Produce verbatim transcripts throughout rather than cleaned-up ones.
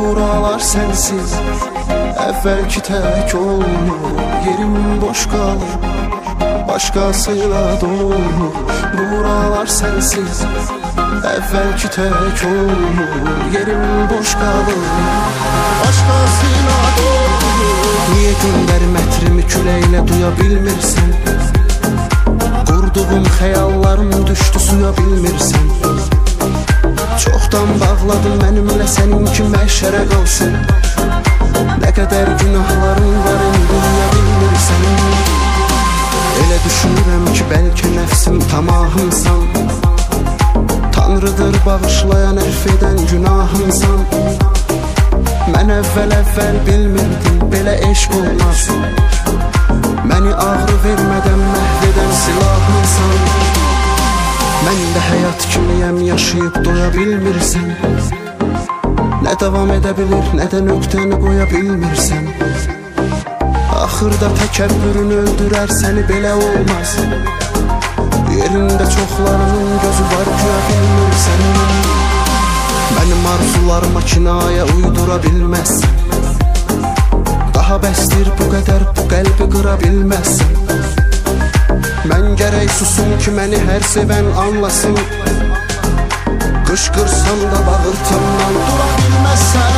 buralar sensiz əvvəlki tək olmur. Yerim boş qalır, başqasıyla dolur. Buralar sensiz əvvəlki tək olmur. Yerim boş qalır, başqasıyla dolur. Niyə göndərim ətrimi küləklə duya bilmirsən? Qurduğum xəyallarım düşdü suya bilmirsən. Çoxdan bağladım mənimlə səninki məşərə qalsın. Nə qədər günahların var indi niyə bilmirsən? Elə düşünürəm ki bəlkə nəfsim tamahımsan. Tanrıdır bağışlayan, ərf edən günahımsan. Mən əvvəl-əvvəl bilmirdim belə eşq olmaz. Məni ağrı vermədən məhv edən silahımsan. Mən də həyat kimiyəm, yaşayıb doya bilmirsən. Nə davam edə bilir, nə də nöqtəni qoya bilmirsən. Axırda təkəbbürün öldürər səni, belə olmaz. Yerində çoxlarının gözü var, güya bilmirsən. Mənim arzularıma kinaya uydura bilməzsən. Daha bəsdir bu qədər, bu qəlbi qıra bilməzsən. Mən gərək susum ki məni hər sevən anlasın. Qışqırsam da bağırtamdan dura bilməzsən.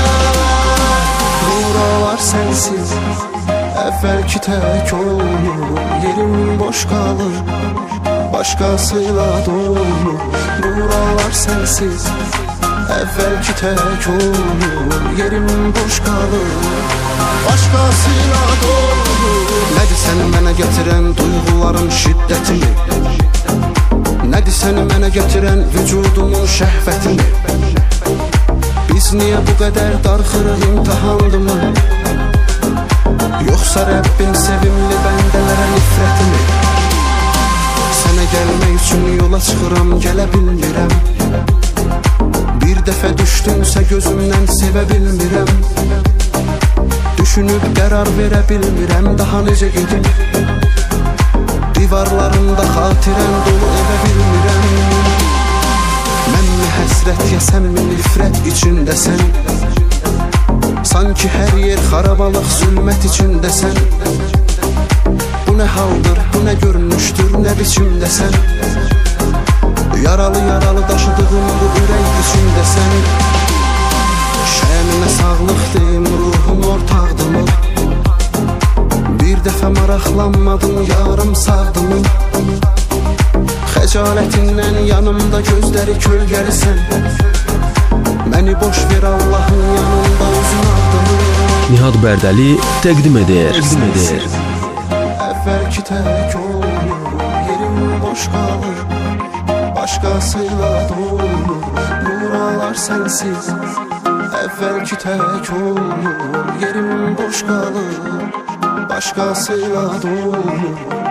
Buralar sensiz əvvəlki tək olmur. Yerim boş qalır, başqasıyla dolur. Buralar sensiz əvvəlki tək olmur. Yerim boş qalır, başqasıyla dolur. Nədir səni mənə gətirən duyğuların şiddətini? Nədir səni mənə gətirən vücudumun şəhvətini? Biz niyə bu qədər darxırıq, imtihandımı? Yoxsa Rəbbin sevimli bəndələrə nifrətini? Sənə gəlmək üçün yola çıxıram, gələ bilmirəm. Bir dəfə düşdünsə gözümdən sevə bilmirəm. Düşünüb qərar verə bilmirəm, daha necə gedim? Divarlarında xatirən dolu evə bilmirəm. Mən mi həsrət, ya sən mi nifrət içindəsən? Sanki hər yer xarabalıq, zülmət içindəsən. Bu nə haldır, bu nə görünüşdür, nə biçimdəsən? Yaralı-yaralı daşıdığım bu ürək içindəsən. Şəminə sağlıq deyim, ruhum ortaqdımı? Bir dəfə maraqlanmadım, yarım sağdımı? Xəcalətindən yanımda gözləri kölgəlisən. Məni boş ver Allahın yanında uzun adımı. Nihat Bərdəli təqdim edir. Əvvəlki tək olmur, yerim boş qalır, başqasıyla dolur. Buralar sensiz əvvəlki tək olmur. Yerim boş qalır, başqasıyla dolur.